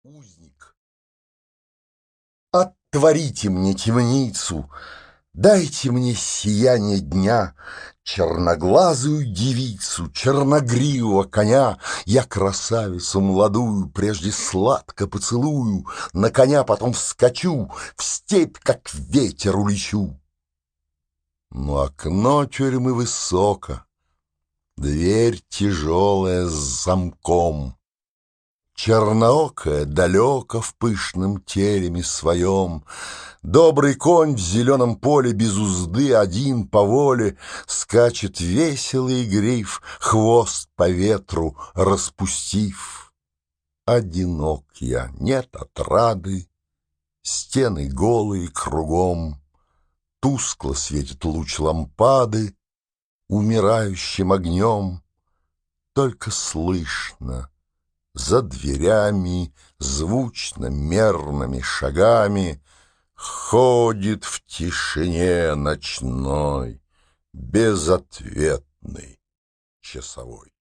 Узник. Отворите мне темницу, дайте мне сияние дня, черноглазую девицу, черногривого коня. Я красавицу молодую прежде сладко поцелую, на коня потом вскочу, в степь, как ветер, улечу. Но окно тюрьмы высоко, дверь тяжелая с замком. Черноокая далеко в пышном тереме своем. Добрый конь в зеленом поле без узды один по воле скачет весело и гриф, хвост по ветру распустив. Одинок я, нет отрады, стены голые кругом, тускло светит луч лампады умирающим огнем. Только слышно за дверями звучно мерными шагами ходит в тишине ночной безответный часовой.